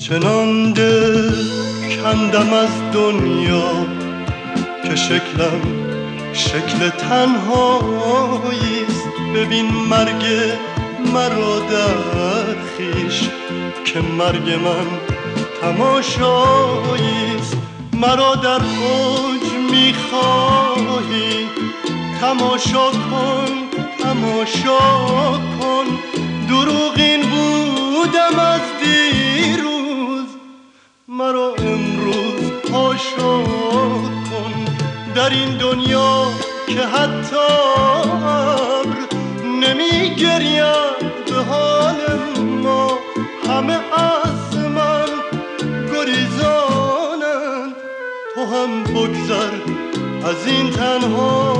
چنان دل کندم از دنیا که شکلم شکل تنهاییست. ببین مرگ مرا در خویش که مرگ من تماشاییست. مرا در اوج میخواهی تماشا کن تماشا کن. دروغین بودم از دیروز مرا امروز حاشا کن. در این دنیا که حتی ابر نمیگرید به حال ما، همه از من گریزانند. تو هم بگذر از این تنها.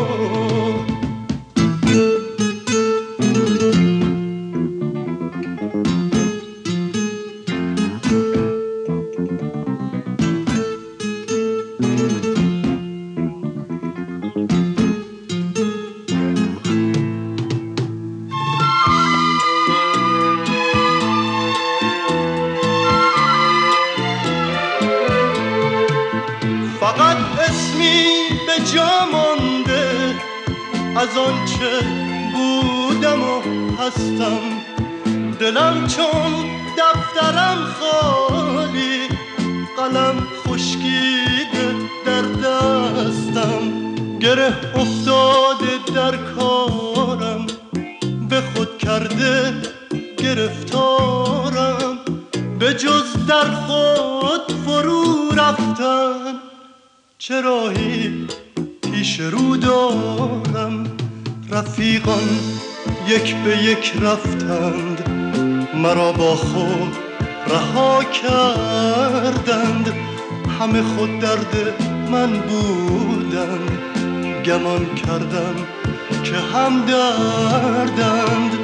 فقط اسمی به جا مانده از آنچه بودم و هستم. دلم چون دفترم خالی، قلم خشکیده در دستم. گره افتاده در کارم، به خود کرده گرفتارم. به جز در خود فرو رفتن چه راهی پیش رو دارم. رفیقان یک به یک رفتند، مرا با خود رها کردند. همه خود درد من بودند، گمان کردم که هم دردند.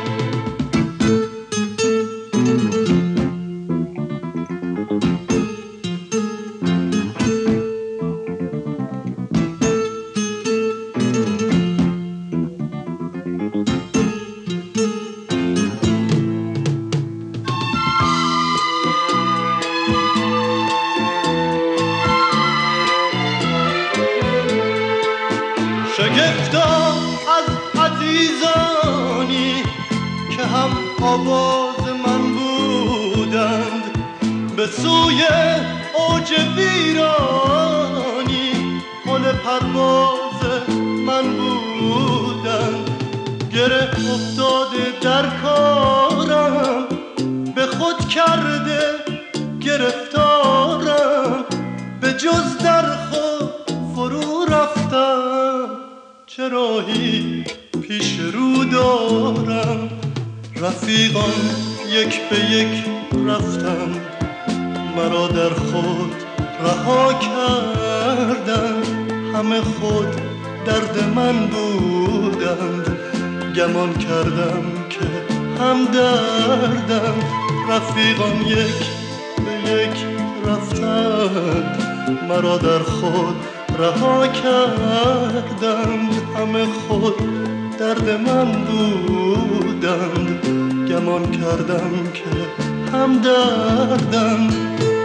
شگفتا از عزیزانی که هم آواز من بودند، به سوی اوج ویرانی پل پرواز من بودند. گره افتاده در کارم، به خود کرده گرفتارم. به جز در خود فرو رفتم چه راهی پیش رو دارم. رفیقان یک به یک رفتند، مرا در خود رها کردند. همه خود درد من بودند، گمان کردم که هم دردند. رفیقان یک به یک رفتند، مرا در خود رها کردند. همه خود درد من بودند، گمان کردم که هم دردند.